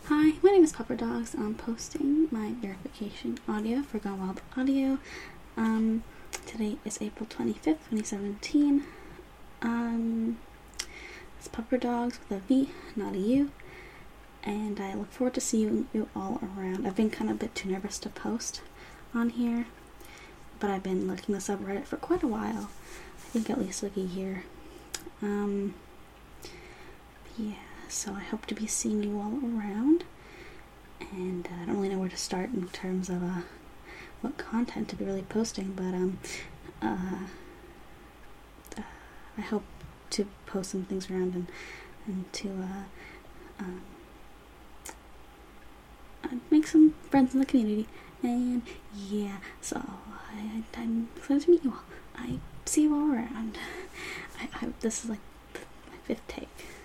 Hi, my name is Pupper Dogs. I'm posting my verification audio for Gone Wild Audio. Today is April 25th, 2017. It's Pupper Dogs with a V, not a U. And I look forward to seeing you all around. I've been kind of a bit too nervous to post on here, but I've been looking the subreddit for quite a while. I think at least like a year. Yeah, so I hope to be seeing you all around. And I don't really know where to start in terms of what content to be really posting, but I hope to post some things around and to make some friends in the community. And yeah, so I'm excited to meet you all. I see you all around. This is like my 5th take.